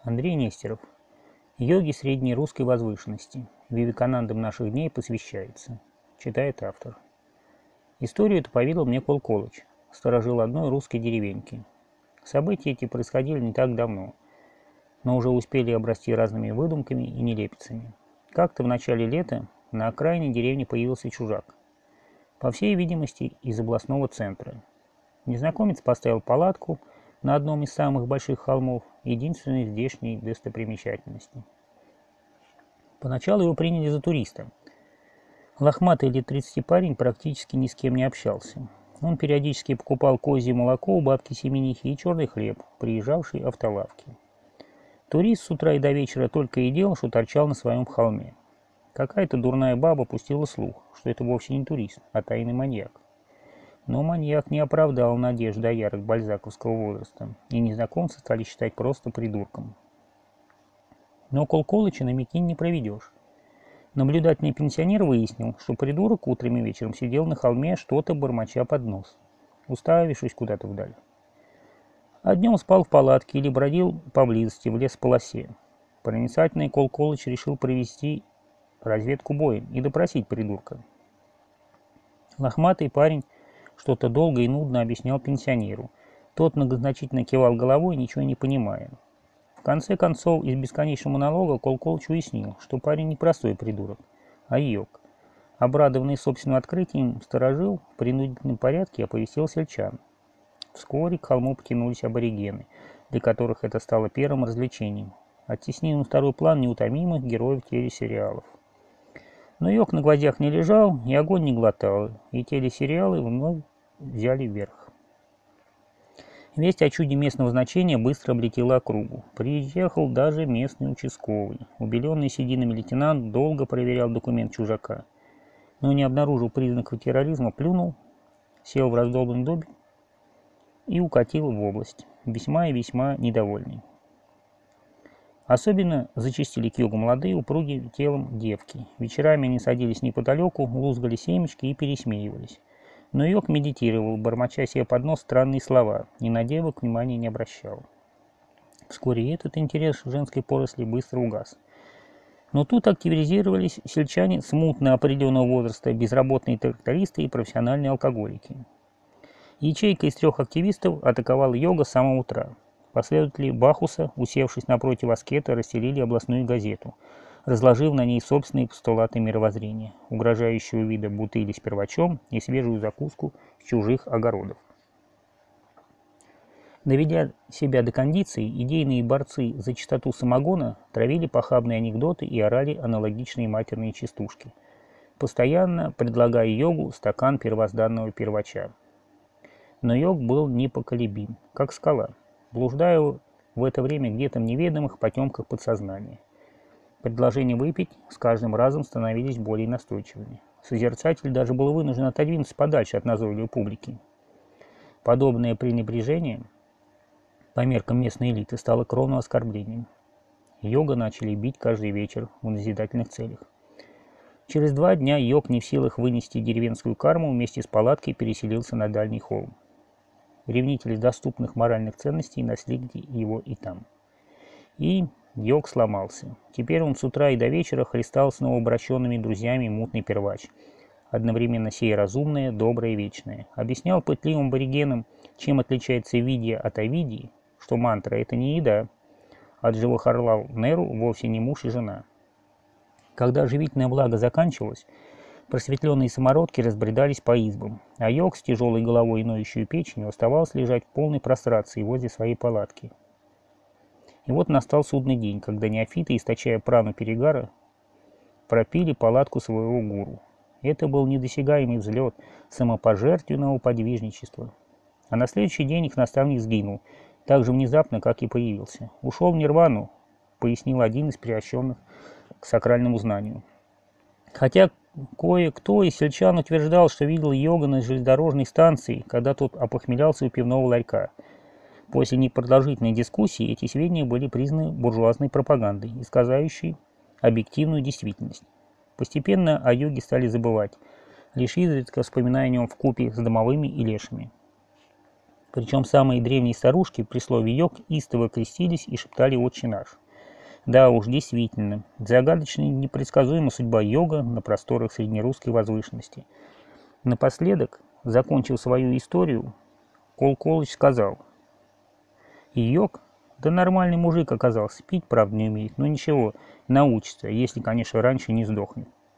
Андрей Нестеров. Йоги средней русской возвышенности. Вивеканандам наших дней посвящается. Читает автор. Историю эту поведал мне Кол Колыч, сторожил одной русской деревеньки. События эти происходили не так давно, но уже успели обрасти разными выдумками и нелепицами. Как-то в начале лета на окраине деревни появился чужак. По всей видимости, из областного центра. Незнакомец поставил палатку на одном из самых больших холмов, единственной здешней достопримечательности. Поначалу его приняли за туриста. Лохматый лет 30 парень практически ни с кем не общался. Он периодически покупал козье молоко у бабки Семенихи и черный хлеб, приезжавшей автолавки. Турист с утра и до вечера только и делал, что торчал на своем холме. Какая-то дурная баба пустила слух, что это вовсе не турист, а тайный маньяк. Но маньяк не оправдал надежд доярок бальзаковского возраста, и незнакомца стали считать просто придурком. Но Кол Колыча на Микине не проведешь. Наблюдательный пенсионер выяснил, что придурок утром и вечером сидел на холме, что-то бормоча под нос, уставившись куда-то вдаль. А днем спал в палатке или бродил поблизости в лесополосе. Проницательный Кол Колыч решил провести разведку боем и допросить придурка. Лохматый парень что-то долго и нудно объяснял пенсионеру. Тот многозначительно кивал головой, ничего не понимая. В конце концов, из бесконечного монолога Кол Колыч уяснил, что парень не простой придурок, а йог. Обрадованный собственным открытием, сторожил в принудительном порядке оповестил сельчан. Вскоре к холму потянулись аборигены, для которых это стало первым развлечением, оттеснив на второй план неутомимых героев телесериалов. Но йог на гвоздях не лежал, и огонь не глотал, и телесериалы вновь взяли вверх. Весть о чуде местного значения быстро облетела округу. Приехал даже местный участковый. Убеленный сединами лейтенант долго проверял документ чужака, но не обнаружил признаков терроризма, плюнул, сел в раздолбанный домик и укатил в область, весьма и весьма недовольный. Особенно зачастили к югу молодые, упругие телом девки. Вечерами они садились неподалеку, лузгали семечки и пересмеивались. Но йог медитировал, бормоча себе под нос странные слова, и на девок внимания не обращал. Вскоре этот интерес женской поросли быстро угас. Но тут активизировались сельчане смутно определенного возраста, безработные трактористы и профессиональные алкоголики. Ячейка из 3 активистов атаковала йога с самого утра. Последователи Бахуса, усевшись напротив аскета, расстелили областную газету, разложив на ней собственные постулаты мировоззрения, угрожающего вида бутыли с первачом и свежую закуску с чужих огородов. Доведя себя до кондиции, идейные борцы за чистоту самогона травили похабные анекдоты и орали аналогичные матерные частушки, постоянно предлагая йогу стакан первозданного первача. Но йог был непоколебим, как скала, блуждая в это время где-то в неведомых потемках подсознания. Предложения выпить с каждым разом становились более настойчивыми. Созерцатель даже был вынужден отодвинуться подальше от назойливой публики. Подобное пренебрежение по меркам местной элиты стало кровным оскорблением. Йога начали бить каждый вечер в назидательных целях. Через 2 дня йог, не в силах вынести деревенскую карму, вместе с палаткой переселился на дальний холм. Ревнители доступных моральных ценностей настигли его и там. И йог сломался. Теперь он с утра и до вечера хлестал с новообращенными друзьями мутный первач, одновременно сея разумное, доброе, вечное. Объяснял пытливым аборигенам, чем отличается видия от авидии, что мантра — это не еда, а Джавахарлал Неру вовсе не муж и жена. Когда живительное благо заканчивалось, просветленные самородки разбредались по избам, а йог с тяжелой головой и ноющей печенью оставался лежать в полной прострации возле своей палатки. И вот настал судный день, когда неофиты, источая прану перегара, пропили палатку своего гуру. Это был недосягаемый взлет самопожертвенного подвижничества. А на следующий день их наставник сгинул, так же внезапно, как и появился. Ушел в нирвану, пояснил один из приобщенных к сакральному знанию. Хотя кое-кто из сельчан утверждал, что видел йога на железнодорожной станции, когда тот опохмелялся у пивного ларька. После непродолжительной дискуссии эти сведения были признаны буржуазной пропагандой, искажающей объективную действительность. Постепенно о йоге стали забывать, лишь изредка вспоминая о нем вкупе с домовыми и лешими. Причем самые древние старушки при слове «йог» истово крестились и шептали «Отче наш». Да уж, действительно, загадочная и непредсказуема судьба йога на просторах среднерусской возвышенности. Напоследок, закончив свою историю, Кол Колыч сказал: «И йог? Да нормальный мужик оказался, пить, правда, не умеет, но ничего, научится, если, конечно, раньше не сдохнет».